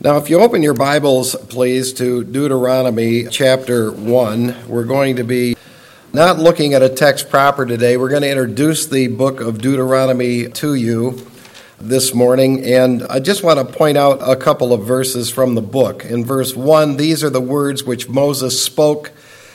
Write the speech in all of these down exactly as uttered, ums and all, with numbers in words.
Now, if you open your Bibles, please, to Deuteronomy chapter one, we're going to be not looking at a text proper today. We're going to introduce the book of Deuteronomy to you this morning, and I just want to point out a couple of verses from the book. In verse one, these are the words which Moses spoke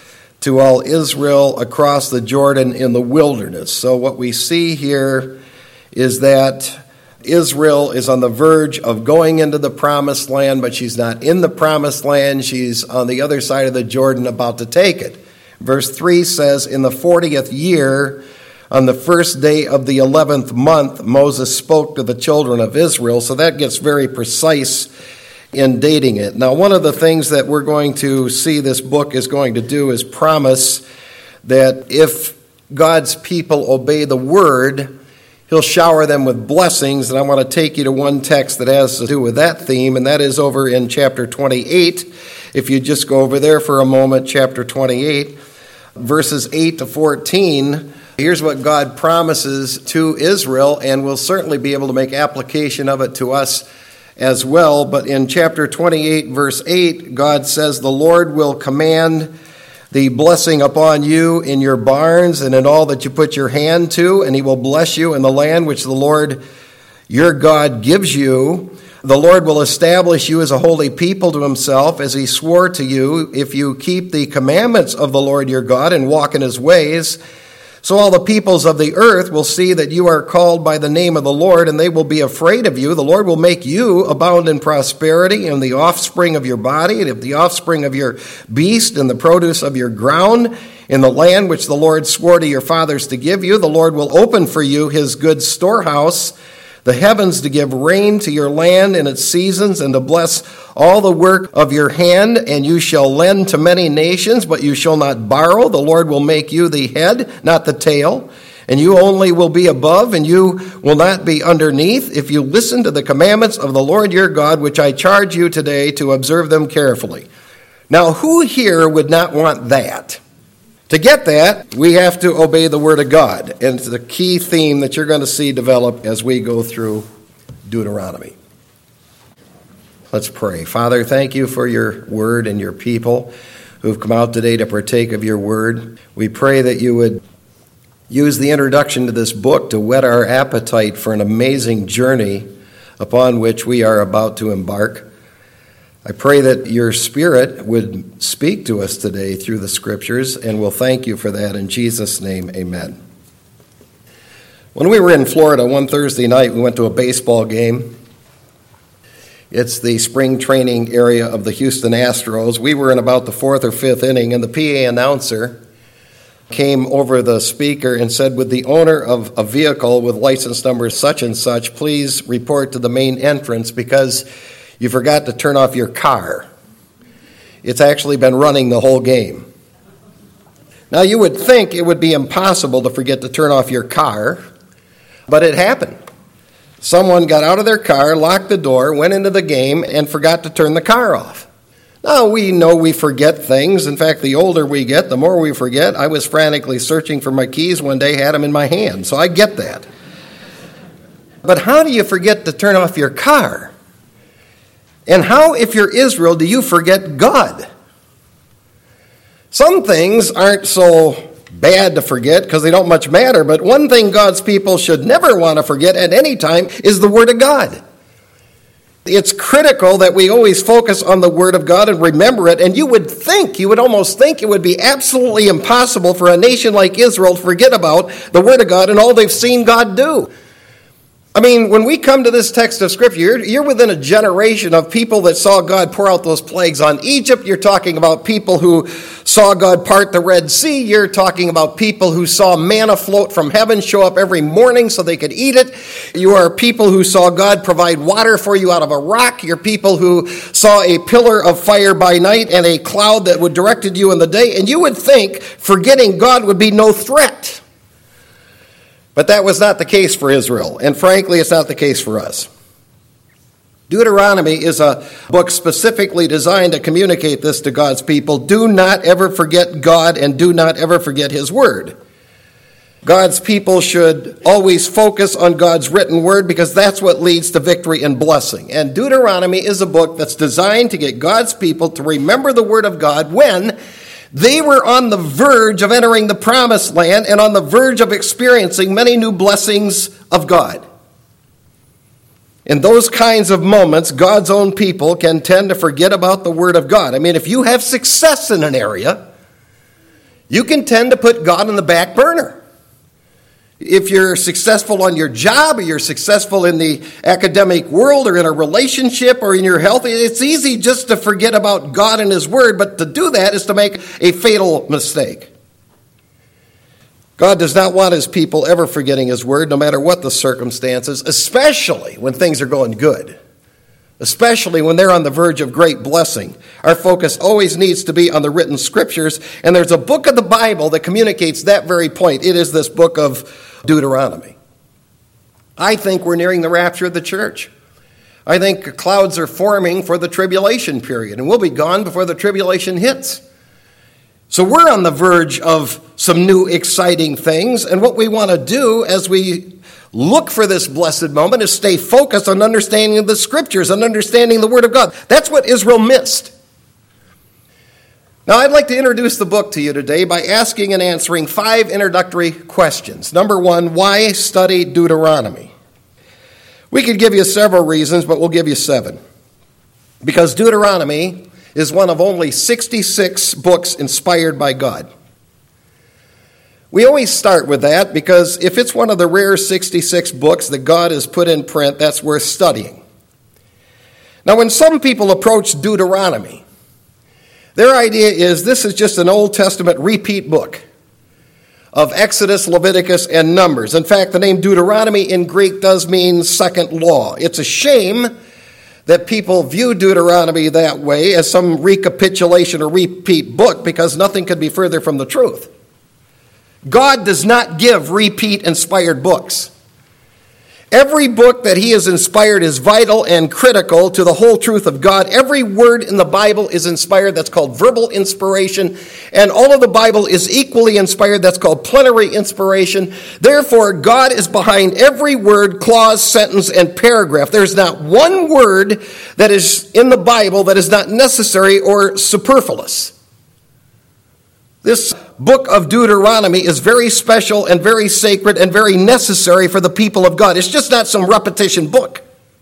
to all Israel across the Jordan in the wilderness. So what we see here is that Israel is on the verge of going into the promised land, but she's not in the promised land. She's on the other side of the Jordan about to take it. Verse three says, in the fortieth year, on the first day of the eleventh month, Moses spoke to the children of Israel. So that gets very precise in dating it. Now, one of the things that we're going to see this book is going to do is promise that if God's people obey the word, He'll shower them with blessings, and I want to take you to one text that has to do with that theme, and that is over in chapter twenty-eight. If you just go over there for a moment, chapter twenty-eight, verses eight to fourteen, here's what God promises to Israel, and we'll certainly be able to make application of it to us as well. But in chapter twenty-eight, verse eight, God says, the Lord will command the blessing upon you in your barns and in all that you put your hand to, and He will bless you in the land which the Lord your God gives you. The Lord will establish you as a holy people to Himself, as He swore to you, if you keep the commandments of the Lord your God and walk in His ways. So all the peoples of the earth will see that you are called by the name of the Lord, and they will be afraid of you. The Lord will make you abound in prosperity, and the offspring of your body, and the offspring of your beast, and the produce of your ground, in the land which the Lord swore to your fathers to give you. The Lord will open for you His good storehouse, the heavens, to give rain to your land in its seasons, and to bless all the work of your hand. And you shall lend to many nations, but you shall not borrow. The Lord will make you the head, not the tail, and you only will be above, and you will not be underneath, if you listen to the commandments of the Lord your God, which I charge you today to observe them carefully. Now, who here would not want that? To get that, we have to obey the Word of God. And it's the key theme that you're going to see develop as we go through Deuteronomy. Let's pray. Father, thank you for your Word and your people who've come out today to partake of your Word. We pray that you would use the introduction to this book to whet our appetite for an amazing journey upon which we are about to embark. I pray that your Spirit would speak to us today through the Scriptures, and we'll thank you for that. In Jesus' name, amen. When we were in Florida one Thursday night, we went to a baseball game. It's the spring training area of the Houston Astros. We were in about the fourth or fifth inning, and the P A announcer came over the speaker and said, would the owner of a vehicle with license number such and such please report to the main entrance because you forgot to turn off your car. It's actually been running the whole game. Now, you would think it would be impossible to forget to turn off your car, but it happened. Someone got out of their car, locked the door, went into the game, and forgot to turn the car off. Now, we know we forget things. In fact, the older we get, the more we forget. I was frantically searching for my keys one day, had them in my hand, so I get that. But how do you forget to turn off your car? And how, if you're Israel, do you forget God? Some things aren't so bad to forget because they don't much matter, but one thing God's people should never want to forget at any time is the Word of God. It's critical that we always focus on the Word of God and remember it, and you would think, you would almost think it would be absolutely impossible for a nation like Israel to forget about the Word of God and all they've seen God do. I mean, when we come to this text of Scripture, you're, you're within a generation of people that saw God pour out those plagues on Egypt. You're talking about people who saw God part the Red Sea. You're talking about people who saw manna float from heaven, show up every morning so they could eat it. You are people who saw God provide water for you out of a rock. You're people who saw a pillar of fire by night and a cloud that would directed you in the day. And you would think forgetting God would be no threat. But that was not the case for Israel, and frankly, it's not the case for us. Deuteronomy is a book specifically designed to communicate this to God's people. Do not ever forget God, and do not ever forget His Word. God's people should always focus on God's written word because that's what leads to victory and blessing. And Deuteronomy is a book that's designed to get God's people to remember the word of God when they were on the verge of entering the promised land and on the verge of experiencing many new blessings of God. In those kinds of moments, God's own people can tend to forget about the word of God. I mean, if you have success in an area, you can tend to put God on the back burner. If you're successful on your job, or you're successful in the academic world, or in a relationship, or in your health, it's easy just to forget about God and His Word, but to do that is to make a fatal mistake. God does not want His people ever forgetting His Word, no matter what the circumstances, especially when things are going good, especially when they're on the verge of great blessing. Our focus always needs to be on the written Scriptures, and there's a book of the Bible that communicates that very point. It is this book of Deuteronomy. I think we're nearing the rapture of the church. I think clouds are forming for the tribulation period, and we'll be gone before the tribulation hits. So we're on the verge of some new exciting things, and what we want to do as we look for this blessed moment is stay focused on understanding the Scriptures and understanding the Word of God. That's what Israel missed. Now, I'd like to introduce the book to you today by asking and answering five introductory questions. Number one, why study Deuteronomy? We could give you several reasons, but we'll give you seven. Because Deuteronomy is one of only sixty-six books inspired by God. We always start with that because if it's one of the rare sixty-six books that God has put in print, that's worth studying. Now, when some people approach Deuteronomy, their idea is this is just an Old Testament repeat book of Exodus, Leviticus, and Numbers. In fact, the name Deuteronomy in Greek does mean second law. It's a shame that people view Deuteronomy that way as some recapitulation or repeat book because nothing could be further from the truth. God does not give repeat inspired books. Every book that He has inspired is vital and critical to the whole truth of God. Every word in the Bible is inspired. That's called verbal inspiration. And all of the Bible is equally inspired. That's called plenary inspiration. Therefore, God is behind every word, clause, sentence, and paragraph. There's not one word that is in the Bible that is not necessary or superfluous. This book of Deuteronomy is very special and very sacred and very necessary for the people of God. It's just not some repetition book.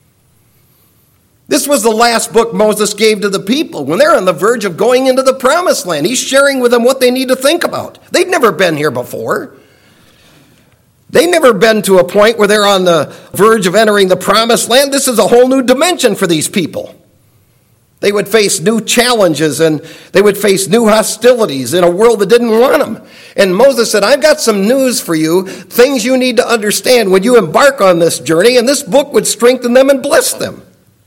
This was the last book Moses gave to the people when they're on the verge of going into the promised land. He's sharing with them what they need to think about. They'd never been here before. They've never been to a point where they're on the verge of entering the promised land. This is a whole new dimension for these people. They would face new challenges and they would face new hostilities in a world that didn't want them. And Moses said, I've got some news for you, things you need to understand when you embark on this journey, and this book would strengthen them and bless them.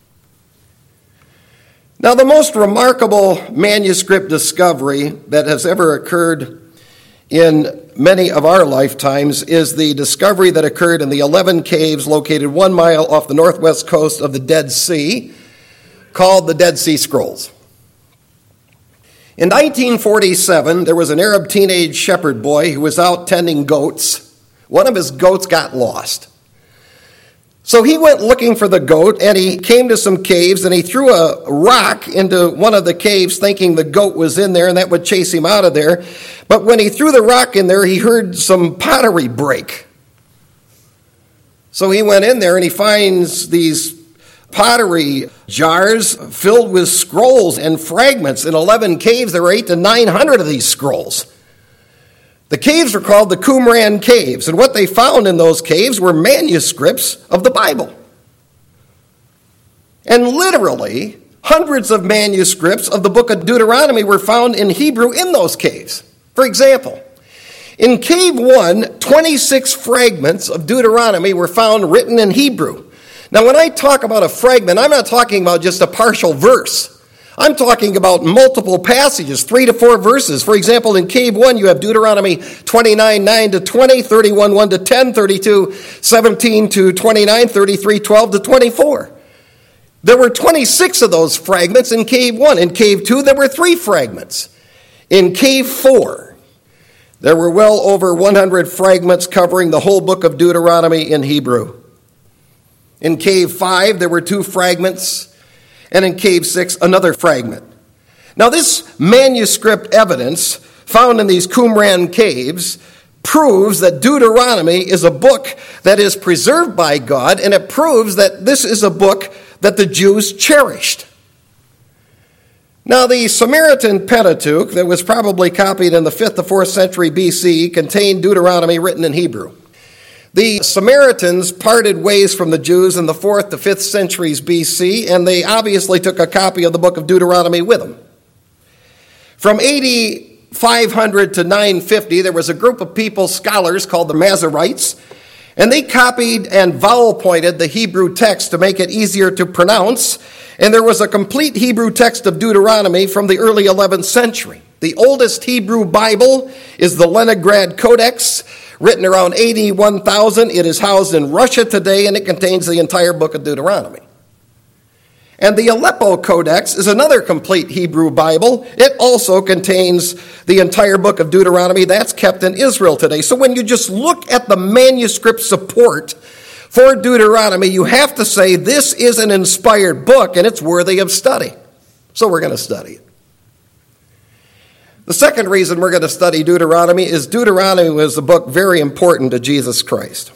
Now, the most remarkable manuscript discovery that has ever occurred in many of our lifetimes is the discovery that occurred in the eleven caves located one mile off the northwest coast of the Dead Sea, called the Dead Sea Scrolls. In nineteen forty-seven, there was an Arab teenage shepherd boy who was out tending goats. One of his goats got lost. So he went looking for the goat, and he came to some caves, and he threw a rock into one of the caves thinking the goat was in there, and that would chase him out of there. But when he threw the rock in there, he heard some pottery break. So he went in there, and he finds these pottery jars filled with scrolls and fragments. In eleven caves, there were eight to nine hundred of these scrolls. The caves were called the Qumran Caves, and what they found in those caves were manuscripts of the Bible. And literally, hundreds of manuscripts of the book of Deuteronomy were found in Hebrew in those caves. For example, in cave one, twenty-six fragments of Deuteronomy were found written in Hebrew. Now, when I talk about a fragment, I'm not talking about just a partial verse. I'm talking about multiple passages, three to four verses. For example, in cave one, you have Deuteronomy twenty-nine, nine to twenty, thirty-one, one to ten, thirty-two, seventeen to twenty-nine, thirty-three, twelve to twenty-four. There were twenty-six of those fragments in cave one. In cave two, there were three fragments. In cave four, There were well over one hundred fragments covering the whole book of Deuteronomy in Hebrew. In cave five, there were two fragments, and in cave six, another fragment. Now, this manuscript evidence found in these Qumran caves proves that Deuteronomy is a book that is preserved by God, and it proves that this is a book that the Jews cherished. Now, the Samaritan Pentateuch, that was probably copied in the fifth to fourth century B C, contained Deuteronomy written in Hebrew. The Samaritans parted ways from the Jews in the fourth to fifth centuries B C, and they obviously took a copy of the book of Deuteronomy with them. From A D five hundred to nine fifty, there was a group of people, scholars, called the Masoretes, and they copied and vowel-pointed the Hebrew text to make it easier to pronounce, and there was a complete Hebrew text of Deuteronomy from the early eleventh century. The oldest Hebrew Bible is the Leningrad Codex, written around A D one thousand. It is housed in Russia today, and it contains the entire book of Deuteronomy. And the Aleppo Codex is another complete Hebrew Bible. It also contains the entire book of Deuteronomy. That's kept in Israel today. So when you just look at the manuscript support for Deuteronomy, you have to say this is an inspired book and it's worthy of study. So we're going to study it. The second reason we're going to study Deuteronomy is Deuteronomy was a book very important to Jesus Christ.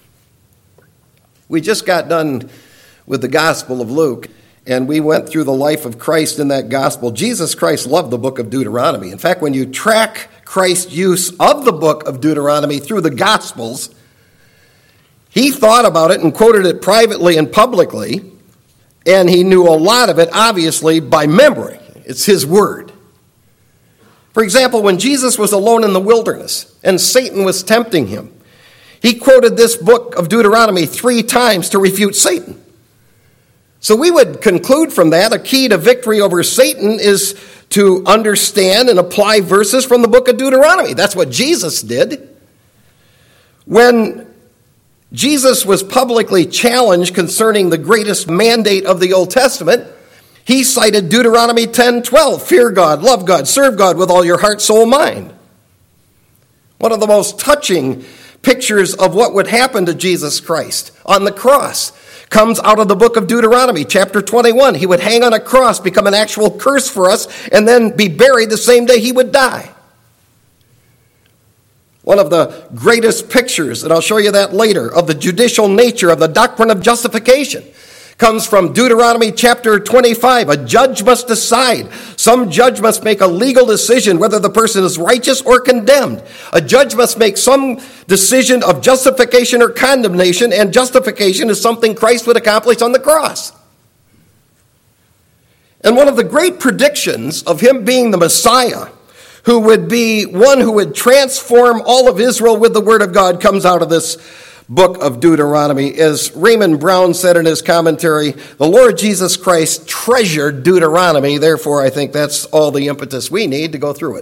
We just got done with the Gospel of Luke, and we went through the life of Christ in that gospel. Jesus Christ loved the book of Deuteronomy. In fact, when you track Christ's use of the book of Deuteronomy through the Gospels, he thought about it and quoted it privately and publicly, and he knew a lot of it, obviously, by memory. It's his word. For example, when Jesus was alone in the wilderness and Satan was tempting him, he quoted this book of Deuteronomy three times to refute Satan. So we would conclude from that a key to victory over Satan is to understand and apply verses from the book of Deuteronomy. That's what Jesus did. When Jesus was publicly challenged concerning the greatest mandate of the Old Testament, he cited Deuteronomy ten twelve, fear God, love God, serve God with all your heart, soul, mind. One of the most touching pictures of what would happen to Jesus Christ on the cross comes out of the book of Deuteronomy, chapter twenty-one. He would hang on a cross, become an actual curse for us, and then be buried the same day he would die. One of the greatest pictures, and I'll show you that later, of the judicial nature of the doctrine of justification comes from Deuteronomy chapter twenty-five. A judge must decide. Some judge must make a legal decision whether the person is righteous or condemned. A judge must make some decision of justification or condemnation, and justification is something Christ would accomplish on the cross. And one of the great predictions of him being the Messiah, who would be one who would transform all of Israel with the word of God, comes out of this book of Deuteronomy. As Raymond Brown said in his commentary, the Lord Jesus Christ treasured Deuteronomy. Therefore, I think that's all the impetus we need to go through it.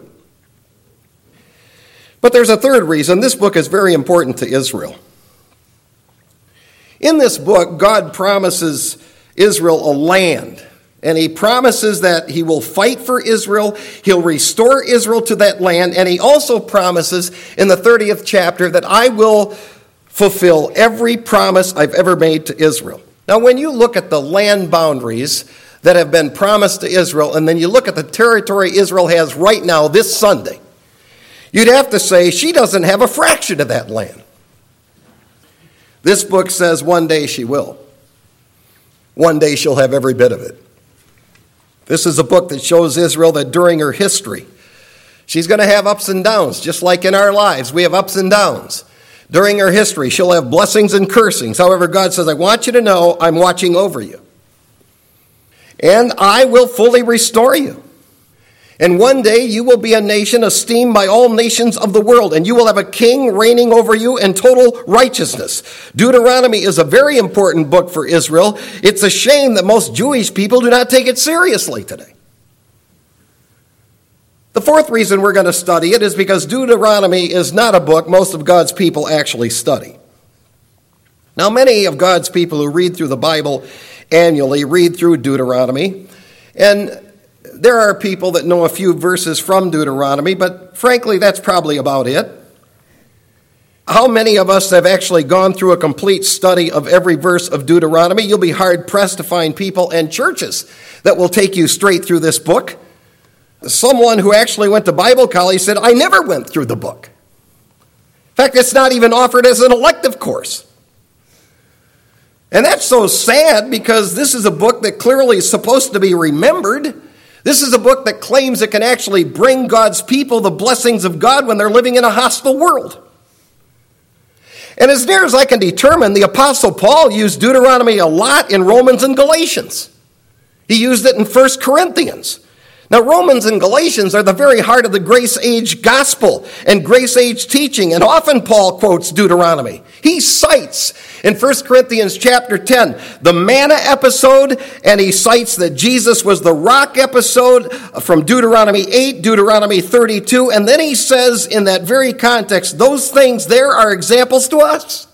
But there's a third reason. This book is very important to Israel. In this book, God promises Israel a land. And he promises that he will fight for Israel, he'll restore Israel to that land, and he also promises in the thirtieth chapter that I will fulfill every promise I've ever made to Israel. Now, when you look at the land boundaries that have been promised to Israel, and then you look at the territory Israel has right now this Sunday, you'd have to say she doesn't have a fraction of that land. This book says one day she will. One day she'll have every bit of it. This is a book that shows Israel that during her history, she's going to have ups and downs, just like in our lives. We have ups and downs. During her history, she'll have blessings and cursings. However, God says, I want you to know I'm watching over you. And I will fully restore you. And one day you will be a nation esteemed by all nations of the world, and you will have a king reigning over you in total righteousness. Deuteronomy is a very important book for Israel. It's a shame that most Jewish people do not take it seriously today. The fourth reason we're going to study it is because Deuteronomy is not a book most of God's people actually study. Now, many of God's people who read through the Bible annually read through Deuteronomy, and There are people that know a few verses from Deuteronomy, but frankly, that's probably about it. How many of us have actually gone through a complete study of every verse of Deuteronomy? You'll be hard-pressed to find people and churches that will take you straight through this book. Someone who actually went to Bible college said, I never went through the book. In fact, it's not even offered as an elective course. And that's so sad because this is a book that clearly is supposed to be remembered. This is a book that claims it can actually bring God's people the blessings of God when they're living in a hostile world. And as near as I can determine, the Apostle Paul used Deuteronomy a lot in Romans and Galatians. He used it in First Corinthians. Now, Romans and Galatians are the very heart of the grace age gospel and grace age teaching, and often Paul quotes Deuteronomy. He cites in First Corinthians chapter ten the manna episode, and he cites that Jesus was the rock episode from Deuteronomy eight, Deuteronomy thirty-two, and then he says in that very context, those things there are examples to us.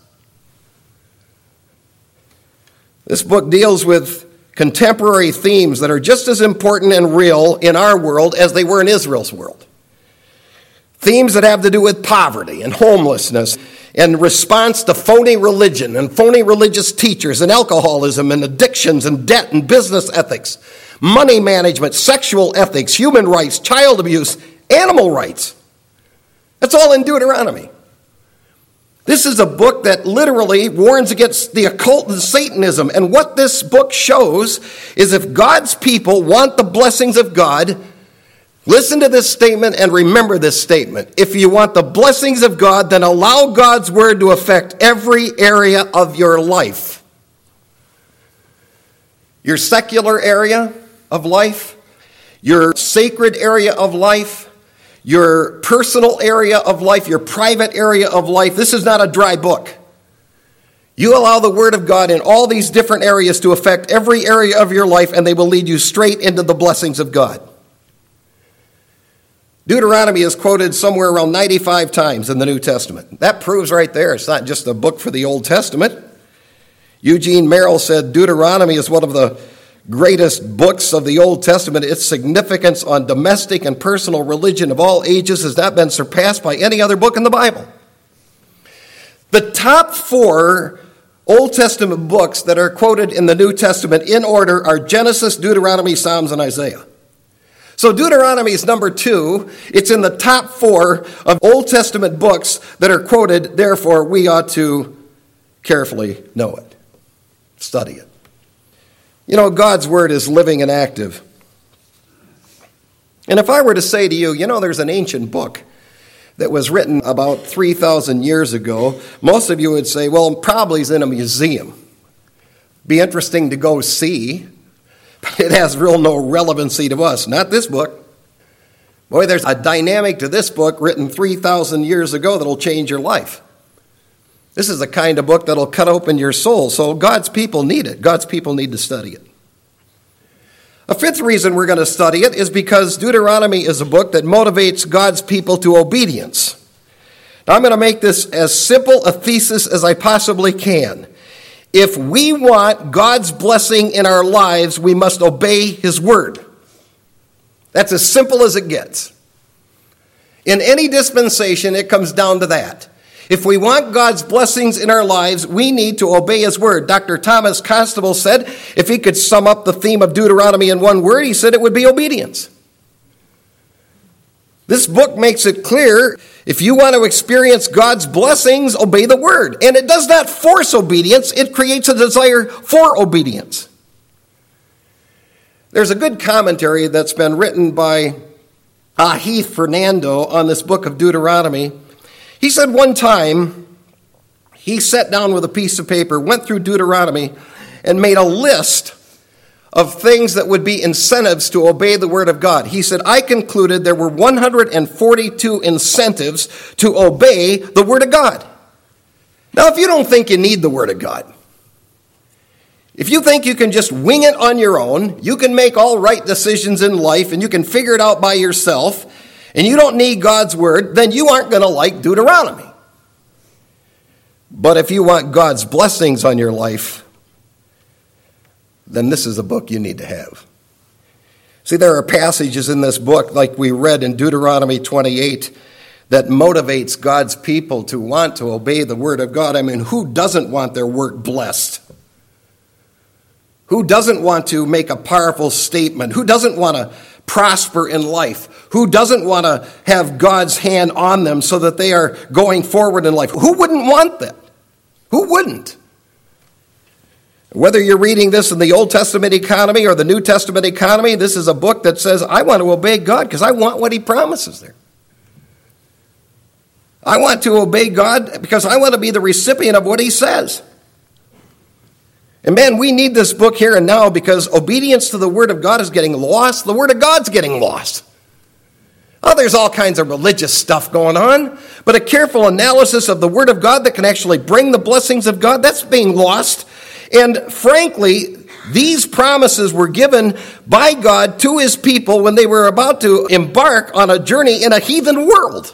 This book deals with contemporary themes that are just as important and real in our world as they were in Israel's world. Themes that have to do with poverty and homelessness and response to phony religion and phony religious teachers and alcoholism and addictions and debt and business ethics, money management, sexual ethics, human rights, child abuse, animal rights. That's all in Deuteronomy. This is a book that literally warns against the occult and Satanism. And what this book shows is if God's people want the blessings of God, listen to this statement and remember this statement. If you want the blessings of God, then allow God's word to affect every area of your life. Your secular area of life, your sacred area of life, your personal area of life, your private area of life. This is not a dry book. You allow the Word of God in all these different areas to affect every area of your life, and they will lead you straight into the blessings of God. Deuteronomy is quoted somewhere around ninety-five times in the New Testament. That proves right there it's not just a book for the Old Testament. Eugene Merrill said Deuteronomy is one of the greatest books of the Old Testament. Its significance on domestic and personal religion of all ages has not been surpassed by any other book in the Bible. The top four Old Testament books that are quoted in the New Testament in order are Genesis, Deuteronomy, Psalms, and Isaiah. So Deuteronomy is number two. It's in the top four of Old Testament books that are quoted. Therefore, we ought to carefully know it, study it. You know, God's word is living and active. And if I were to say to you, you know, there's an ancient book that was written about three thousand years ago, most of you would say, well, probably is in a museum. Be interesting to go see, but it has real no relevancy to us. Not this book. Boy, there's a dynamic to this book written three thousand years ago that'll change your life. This is the kind of book that'll cut open your soul. So God's people need it. God's people need to study it. A fifth reason we're going to study it is because Deuteronomy is a book that motivates God's people to obedience. Now, I'm going to make this as simple a thesis as I possibly can. If we want God's blessing in our lives, we must obey his word. That's as simple as it gets. In any dispensation, it comes down to that. If we want God's blessings in our lives, we need to obey his word. Doctor Thomas Constable said if he could sum up the theme of Deuteronomy in one word, he said it would be obedience. This book makes it clear if you want to experience God's blessings, obey the word. And it does not force obedience, it creates a desire for obedience. There's a good commentary that's been written by uh, Heath Fernando on this book of Deuteronomy. He said one time he sat down with a piece of paper, went through Deuteronomy, and made a list of things that would be incentives to obey the word of God. He said, I concluded there were one hundred forty-two incentives to obey the word of God. Now, if you don't think you need the word of God, if you think you can just wing it on your own, you can make all right decisions in life, and you can figure it out by yourself, and you don't need God's word, then you aren't going to like Deuteronomy. But if you want God's blessings on your life, then this is a book you need to have. See, there are passages in this book, like we read in Deuteronomy twenty-eight, that motivates God's people to want to obey the word of God. I mean, who doesn't want their work blessed? Who doesn't want to make a powerful statement? Who doesn't want to prosper in life? Who doesn't want to have God's hand on them so that they are going forward in life? Who wouldn't want that? Who wouldn't? Whether you're reading this in the Old Testament economy or the New Testament economy, this is a book that says, I want to obey God because I want what he promises there. I want to obey God because I want to be the recipient of what he says. And man, we need this book here and now because obedience to the word of God is getting lost. The word of God's getting lost. Oh, there's all kinds of religious stuff going on, but a careful analysis of the word of God that can actually bring the blessings of God, that's being lost. And frankly, these promises were given by God to his people when they were about to embark on a journey in a heathen world.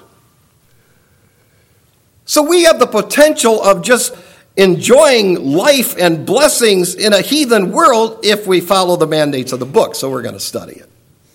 So we have the potential of just enjoying life and blessings in a heathen world if we follow the mandates of the book. So we're going to study it.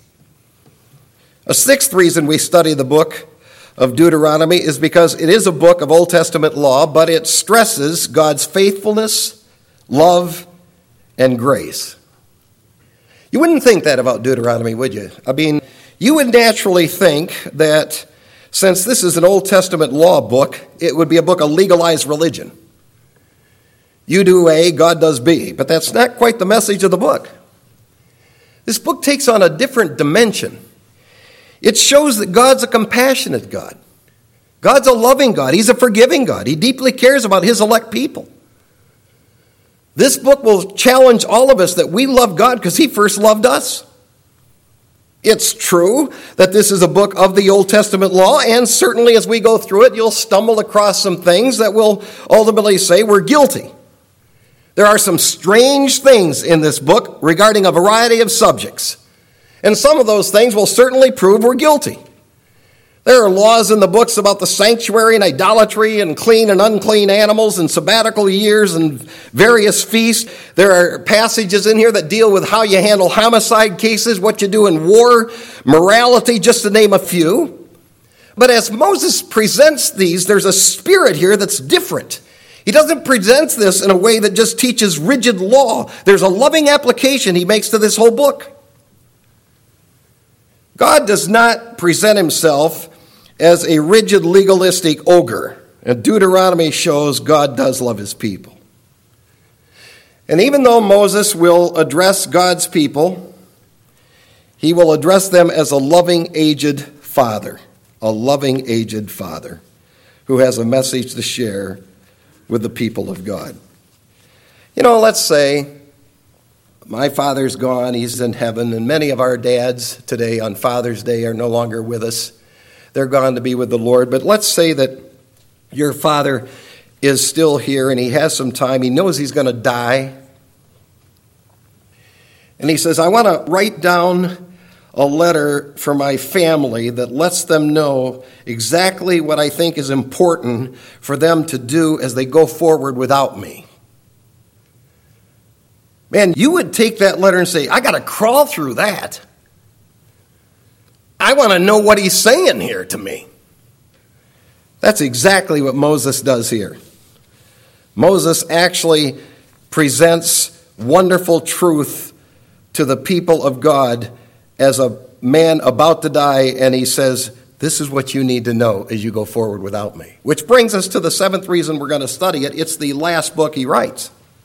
A sixth reason we study the book of Deuteronomy is because it is a book of Old Testament law, but it stresses God's faithfulness, love, and grace. You wouldn't think that about Deuteronomy, would you? I mean, you would naturally think that since this is an Old Testament law book, it would be a book of legalized religion. You do A, God does B. But that's not quite the message of the book. This book takes on a different dimension. It shows that God's a compassionate God. God's a loving God. He's a forgiving God. He deeply cares about his elect people. This book will challenge all of us that we love God because he first loved us. It's true that this is a book of the Old Testament law, and certainly as we go through it, you'll stumble across some things that will ultimately say we're guilty. There are some strange things in this book regarding a variety of subjects, and some of those things will certainly prove we're guilty. There are laws in the books about the sanctuary and idolatry and clean and unclean animals and sabbatical years and various feasts. There are passages in here that deal with how you handle homicide cases, what you do in war, morality, just to name a few. But as Moses presents these, there's a spirit here that's different. He doesn't present this in a way that just teaches rigid law. There's a loving application he makes to this whole book. God does not present himself as a rigid, legalistic ogre. And Deuteronomy shows God does love his people. And even though Moses will address God's people, he will address them as a loving, aged father, a loving, aged father who has a message to share with the people of God. You know, let's say my father's gone, he's in heaven, and many of our dads today on Father's Day are no longer with us. They're gone to be with the Lord. But let's say that your father is still here and he has some time. He knows he's going to die. And he says, I want to write down a letter for my family that lets them know exactly what I think is important for them to do as they go forward without me. Man, you would take that letter and say, I got to crawl through that. I want to know what he's saying here to me. That's exactly what Moses does here. Moses actually presents wonderful truth to the people of God as a man about to die, and he says, this is what you need to know as you go forward without me. Which brings us to the seventh reason we're going to study it. It's the last book he writes.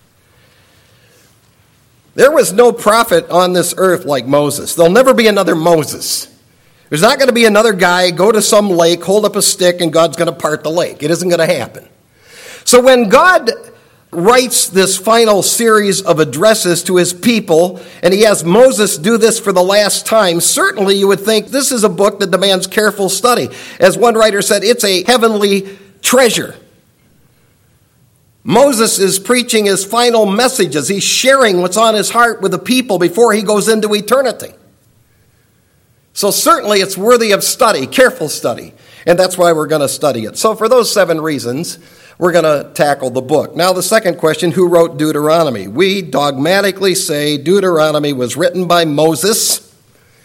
There was no prophet on this earth like Moses. There'll never be another Moses. There's not going to be another guy go to some lake, hold up a stick, and God's going to part the lake. It isn't going to happen. So when God writes this final series of addresses to his people, and he has Moses do this for the last time, certainly you would think this is a book that demands careful study. As one writer said, it's a heavenly treasure. Moses is preaching his final messages. He's sharing what's on his heart with the people before he goes into eternity. So certainly it's worthy of study, careful study. And that's why we're going to study it. So for those seven reasons, we're going to tackle the book. Now the second question, who wrote Deuteronomy? We dogmatically say Deuteronomy was written by Moses.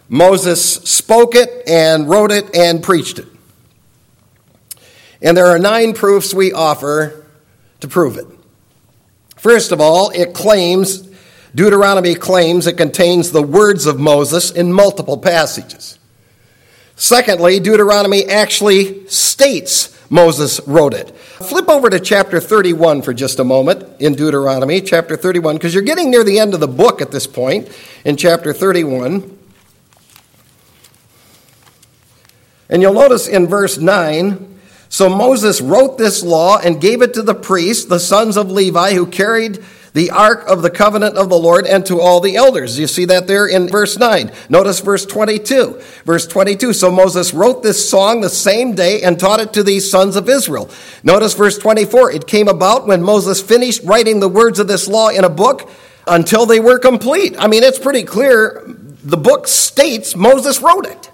Moses spoke it and wrote it and preached it. And there are nine proofs we offer to prove it. First of all, it claims, Deuteronomy claims it contains the words of Moses in multiple passages. Secondly, Deuteronomy actually states Moses wrote it. Flip over to chapter thirty-one for just a moment in Deuteronomy, chapter thirty-one, because you're getting near the end of the book at this point in chapter thirty-one. And you'll notice in verse nine, so Moses wrote this law and gave it to the priests, the sons of Levi, who carried the ark of the covenant of the Lord, and to all the elders. You see that there in verse nine. Notice verse twenty-two. Verse twenty-two, so Moses wrote this song the same day and taught it to these sons of Israel. Notice verse twenty-four. It came about when Moses finished writing the words of this law in a book until they were complete. I mean, it's pretty clear. The book states Moses wrote it.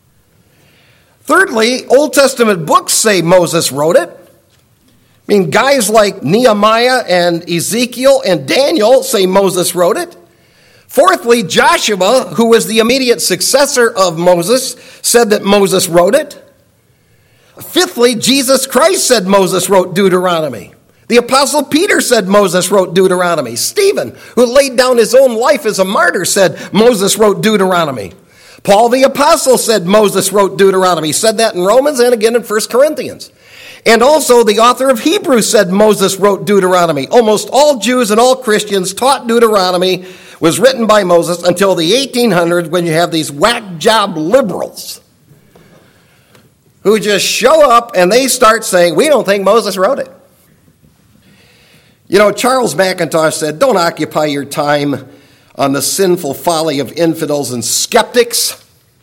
Thirdly, Old Testament books say Moses wrote it. I mean, guys like Nehemiah and Ezekiel and Daniel say Moses wrote it. Fourthly, Joshua, who was the immediate successor of Moses, said that Moses wrote it. Fifthly, Jesus Christ said Moses wrote Deuteronomy. The Apostle Peter said Moses wrote Deuteronomy. Stephen, who laid down his own life as a martyr, said Moses wrote Deuteronomy. Paul the Apostle said Moses wrote Deuteronomy. He said that in Romans and again in First Corinthians. And also the author of Hebrews said Moses wrote Deuteronomy. Almost all Jews and all Christians taught Deuteronomy was written by Moses until the eighteen hundreds, when you have these whack job liberals who just show up and they start saying, we don't think Moses wrote it. You know, Charles McIntosh said, don't occupy your time on the sinful folly of infidels and skeptics,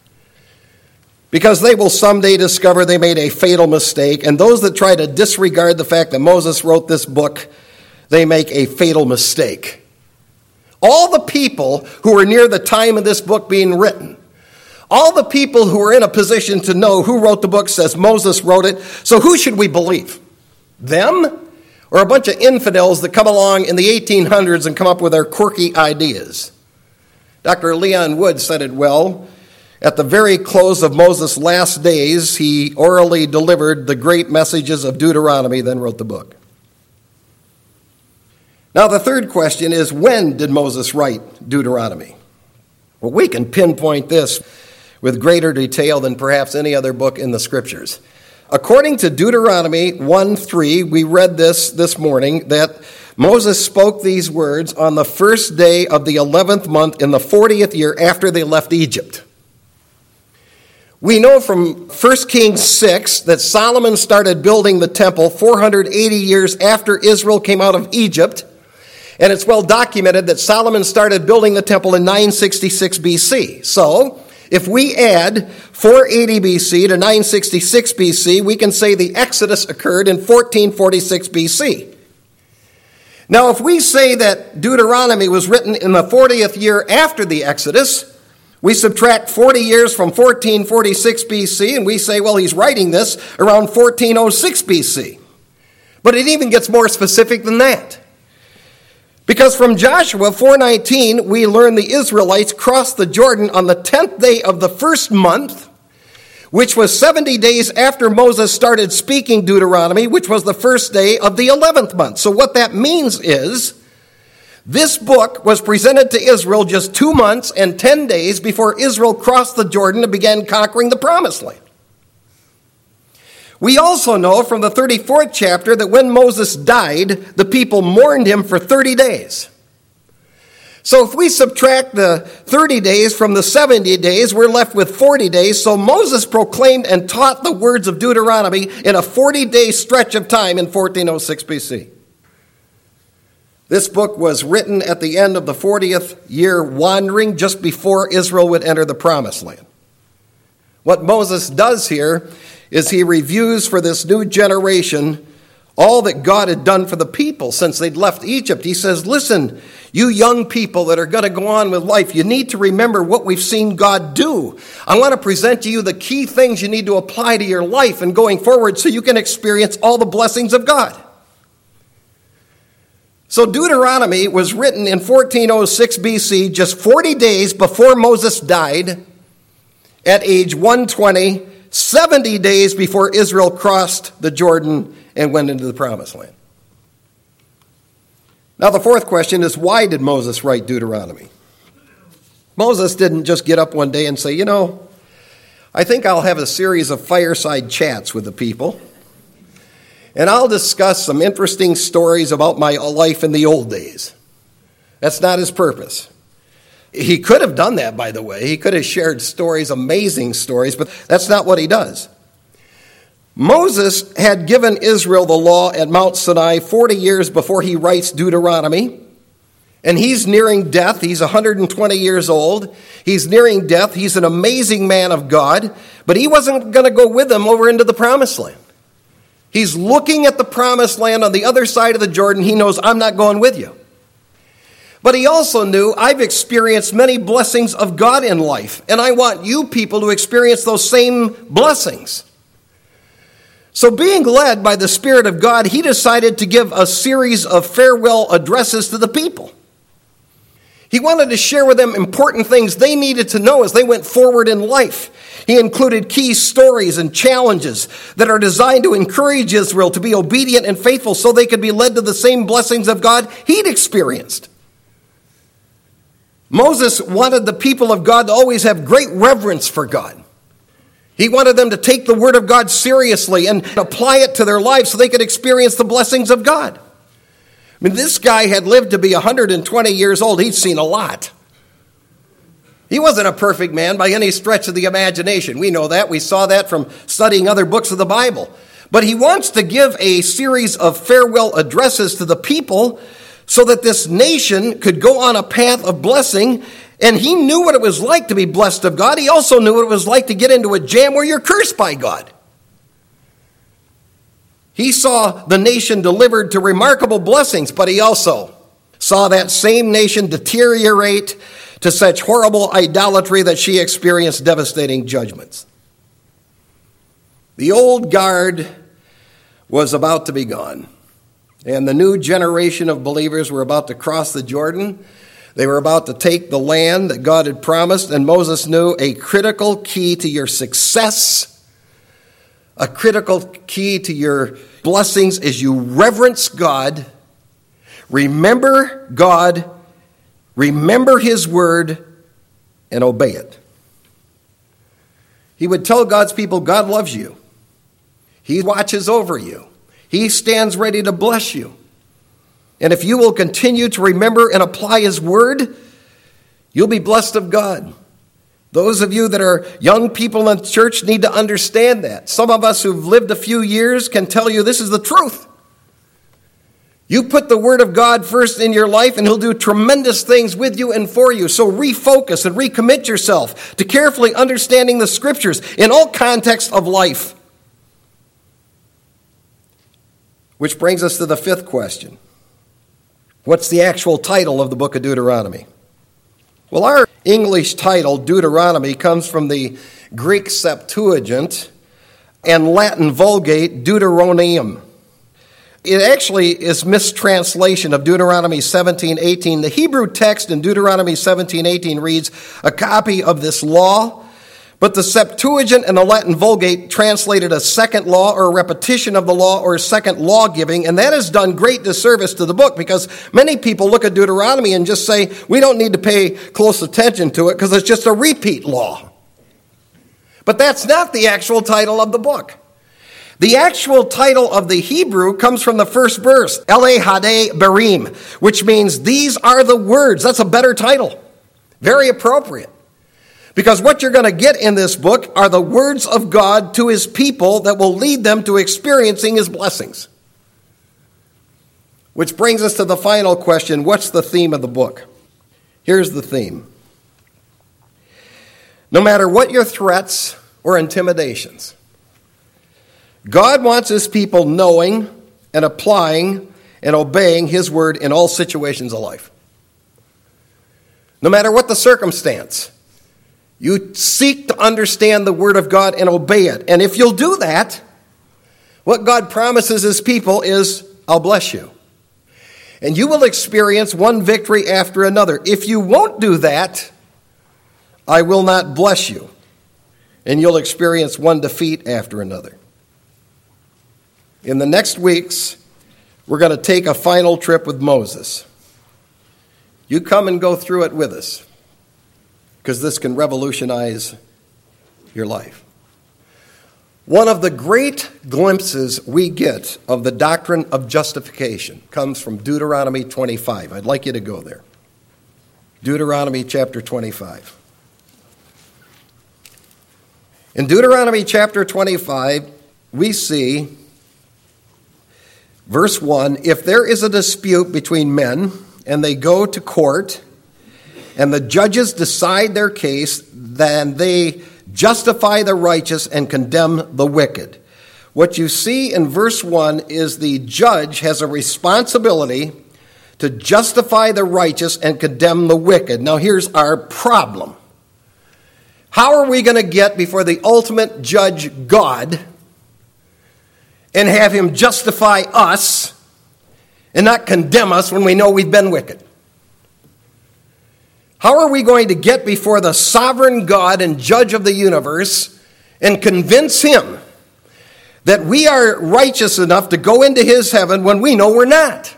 because they will someday discover they made a fatal mistake. And those that try to disregard the fact that Moses wrote this book, they make a fatal mistake. All the people who were near the time of this book being written, all the people who were in a position to know who wrote the book says Moses wrote it. So who should we believe? Them? Or a bunch of infidels that come along in the eighteen hundreds and come up with their quirky ideas? Doctor Leon Wood said it well. At the very close of Moses' last days, he orally delivered the great messages of Deuteronomy, then wrote the book. Now, the third question is, when did Moses write Deuteronomy? Well, we can pinpoint this with greater detail than perhaps any other book in the Scriptures. According to Deuteronomy one three, we read this this morning, that Moses spoke these words on the first day of the eleventh month in the fortieth year after they left Egypt. We know from First Kings six that Solomon started building the temple four hundred eighty years after Israel came out of Egypt. And it's well documented that Solomon started building the temple in nine sixty-six B C. So, if we add four eighty B C to nine sixty-six B C, we can say the Exodus occurred in fourteen forty-six B C. Now, if we say that Deuteronomy was written in the fortieth year after the Exodus, we subtract forty years from fourteen forty-six B C, and we say, well, he's writing this around fourteen oh six B C. But it even gets more specific than that. Because from Joshua four nineteen, we learn the Israelites crossed the Jordan on the tenth day of the first month, which was seventy days after Moses started speaking Deuteronomy, which was the first day of the eleventh month. So what that means is, this book was presented to Israel just two months and ten days before Israel crossed the Jordan and began conquering the Promised Land. We also know from the thirty-fourth chapter that when Moses died, the people mourned him for thirty days. So if we subtract the thirty days from the seventy days, we're left with forty days. So Moses proclaimed and taught the words of Deuteronomy in a forty-day stretch of time in fourteen oh six B C. This book was written at the end of the fortieth year wandering, just before Israel would enter the Promised Land. What Moses does here is he reviews for this new generation all that God had done for the people since they'd left Egypt. He says, listen, you young people that are going to go on with life, you need to remember what we've seen God do. I want to present to you the key things you need to apply to your life and going forward so you can experience all the blessings of God. So Deuteronomy was written in fourteen oh six B C, just forty days before Moses died. at age one hundred twenty, seventy days before Israel crossed the Jordan and went into the promised land. Now the fourth question is, why did Moses write Deuteronomy? Moses didn't just get up one day and say, you know, I think I'll have a series of fireside chats with the people, and I'll discuss some interesting stories about my life in the old days. That's not his purpose. He could have done that, by the way. He could have shared stories, amazing stories, but that's not what he does. Moses had given Israel the law at Mount Sinai forty years before he writes Deuteronomy. And he's nearing death. He's one hundred twenty years old. He's nearing death. He's an amazing man of God. But he wasn't going to go with them over into the promised land. He's looking at the promised land on the other side of the Jordan. He knows, I'm not going with you. But he also knew, I've experienced many blessings of God in life. And I want you people to experience those same blessings. So being led by the Spirit of God, he decided to give a series of farewell addresses to the people. He wanted to share with them important things they needed to know as they went forward in life. He included key stories and challenges that are designed to encourage Israel to be obedient and faithful so they could be led to the same blessings of God he'd experienced. Moses wanted the people of God to always have great reverence for God. He wanted them to take the word of God seriously and apply it to their lives so they could experience the blessings of God. I mean, this guy had lived to be one hundred twenty years old. He'd seen a lot. He wasn't a perfect man by any stretch of the imagination. We know that. We saw that from studying other books of the Bible. But he wants to give a series of farewell addresses to the people so that this nation could go on a path of blessing. And he knew what it was like to be blessed of God. He also knew what it was like to get into a jam where you're cursed by God. He saw the nation delivered to remarkable blessings, but he also saw that same nation deteriorate to such horrible idolatry that she experienced devastating judgments. The old guard was about to be gone, and the new generation of believers were about to cross the Jordan. They were about to take the land that God had promised, and Moses knew a critical key to your success, a critical key to your blessings is you reverence God, remember God, remember his word, and obey it. He would tell God's people, God loves you. He watches over you. He stands ready to bless you. And if you will continue to remember and apply his word, you'll be blessed of God. Those of you that are young people in church need to understand that. Some of us who've lived a few years can tell you this is the truth. You put the word of God first in your life and he'll do tremendous things with you and for you. So refocus and recommit yourself to carefully understanding the scriptures in all contexts of life. Which brings us to the fifth question. What's the actual title of the book of Deuteronomy? Well, our English title, Deuteronomy, comes from the Greek Septuagint and Latin Vulgate, Deuteronomium. It actually is mistranslation of Deuteronomy seventeen eighteen. The Hebrew text in Deuteronomy seventeen eighteen reads, a copy of this law. But the Septuagint and the Latin Vulgate translated a second law or a repetition of the law or a second law giving, and that has done great disservice to the book because many people look at Deuteronomy and just say, we don't need to pay close attention to it because it's just a repeat law. But that's not the actual title of the book. The actual title of the Hebrew comes from the first verse, Ele Hade Berim, which means these are the words. That's a better title. Very appropriate. Because what you're going to get in this book are the words of God to his people that will lead them to experiencing his blessings. Which brings us to the final question, what's the theme of the book? Here's the theme. No matter what your threats or intimidations, God wants his people knowing and applying and obeying his word in all situations of life. No matter what the circumstance, you seek to understand the word of God and obey it. And if you'll do that, what God promises his people is, I'll bless you. And you will experience one victory after another. If you won't do that, I will not bless you. and you'll experience one defeat after another. In the next weeks, we're going to take a final trip with Moses. You come and go through it with us, because this can revolutionize your life. One of the great glimpses we get of the doctrine of justification comes from Deuteronomy twenty-five. I'd like you to go there. Deuteronomy chapter twenty-five. In Deuteronomy chapter twenty-five, we see, verse one, if there is a dispute between men and they go to court and the judges decide their case, then they justify the righteous and condemn the wicked. What you see in verse one is the judge has a responsibility to justify the righteous and condemn the wicked. Now here's our problem. How are we going to get before the ultimate judge, God, and have him justify us and not condemn us when we know we've been wicked? How are we going to get before the sovereign God and judge of the universe and convince him that we are righteous enough to go into his heaven when we know we're not?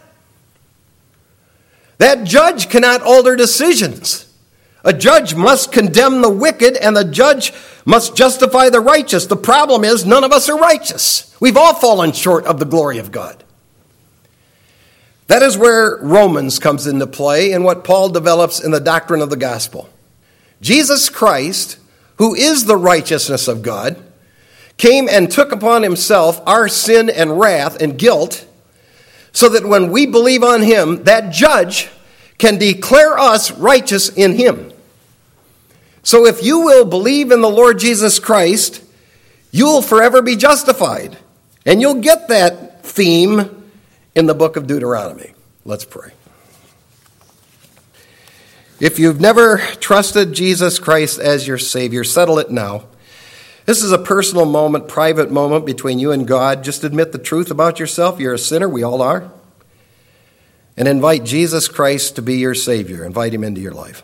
That judge cannot alter decisions. A judge must condemn the wicked, and the judge must justify the righteous. The problem is none of us are righteous. We've all fallen short of the glory of God. That is where Romans comes into play and what Paul develops in the doctrine of the gospel. Jesus Christ, who is the righteousness of God, came and took upon himself our sin and wrath and guilt, so that when we believe on him, that judge can declare us righteous in him. So if you will believe in the Lord Jesus Christ, you'll forever be justified. And you'll get that theme in the book of Deuteronomy. Let's pray. If you've never trusted Jesus Christ as your Savior, settle it now. This is a personal moment, private moment between you and God. Just admit the truth about yourself. You're a sinner. We all are. And invite Jesus Christ to be your Savior. Invite him into your life.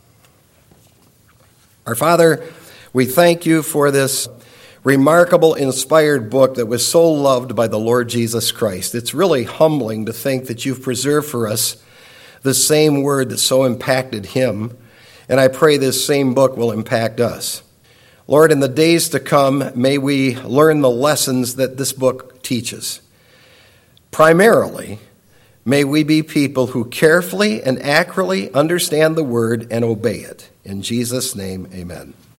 Our Father, we thank you for this remarkable, inspired book that was so loved by the Lord Jesus Christ. It's really humbling to think that you've preserved for us the same word that so impacted him, and I pray this same book will impact us. Lord, in the days to come, may we learn the lessons that this book teaches. Primarily, may we be people who carefully and accurately understand the word and obey it. In Jesus' name, amen.